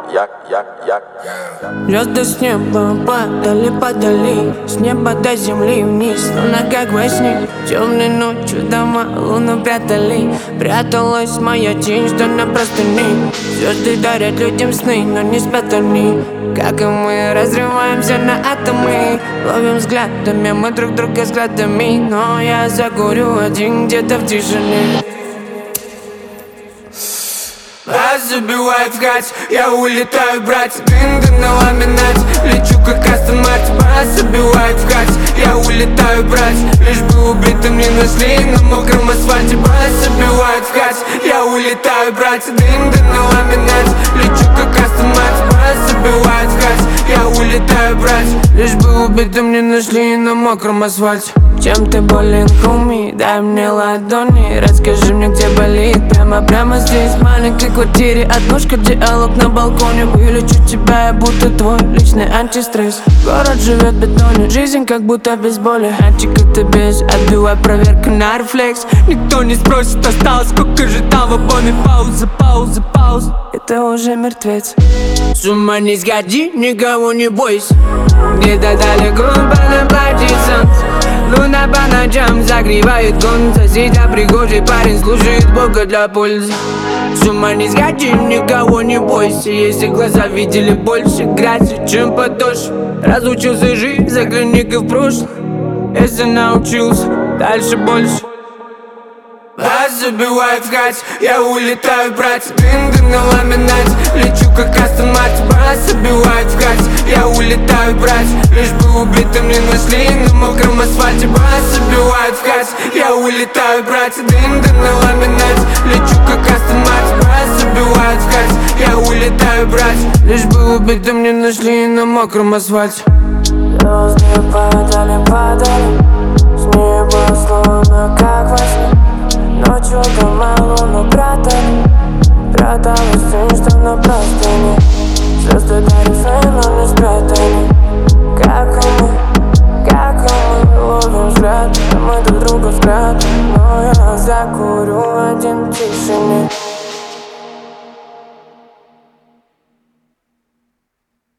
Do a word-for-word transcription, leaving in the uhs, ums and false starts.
як, як, як. Звезды с неба падали, падали, с неба до земли вниз, словно как во сне. Темной ночью дома луну прятали, пряталась моя тень, что на простыне. Звезды дарят людям сны, но не спят они. Как и мы, разрываемся на атомы, ловим взглядами мы друг друга взглядами. Но я закурю один где-то в тишине. Вас забивает в гать, я улетаю брать дым на ламинат, лечу как Астон Мартин. Вас забивает в гать, я улетаю брать, лишь бы убитым не нашли на мокром асфальте. Вас забивает в гать, я улетаю брать дым на ламинат, лечу как Астон Мартин. Вас забивает в гать, я улетаю брать, лишь бы убитым не нашли на мокром асфальте. Чем ты болен, хуми? Дай мне ладони, расскажи мне, где болит. Прямо, прямо здесь, в маленькой квартире, однушка, диалог на балконе. Вылечу тебя, я будто твой личный антистресс. Город живет в бетоне, жизнь как будто без боли. Мальчик, это без, отбивай проверка на рефлекс. Никто не спросит, осталось, сколько же там в обойме. Пауза, пауза, пауза, это уже мертвец. С ума не сходи, никого не бойся. Где-то далеко по платит солнце, луна по ночам загревает солнце. Сидя пригожий парень слушает Бога для пользы. С ума не сходи, никого не бойся. Если глаза видели больше грязи, чем подошв. Разучился жить, загляни-ка в прошлое. Если научился, дальше больше. Вас забивает в гать, я улетаю брать дым на ламинате, лечу как Астон Мартин. Вас забивает в гать, я улетаю брать, лишь бы убитым не нашли на мокром асфальте. Вас забивает в гать, я улетаю брать дым на ламинате, лечу как Астон Мартин. Вас забивает в гать, я улетаю брать, лишь бы убитым не нашли на мокром асфальте. Звезды падали, падали, с неба словно как во сне. Ночью дома луну прятали, пряталась тень, что на простыне. Звезды дарят сны, но не спрятаны. Как и мы, как и мы, ловим взгляд, мы друг друга взгляд. Но я закурю один тип.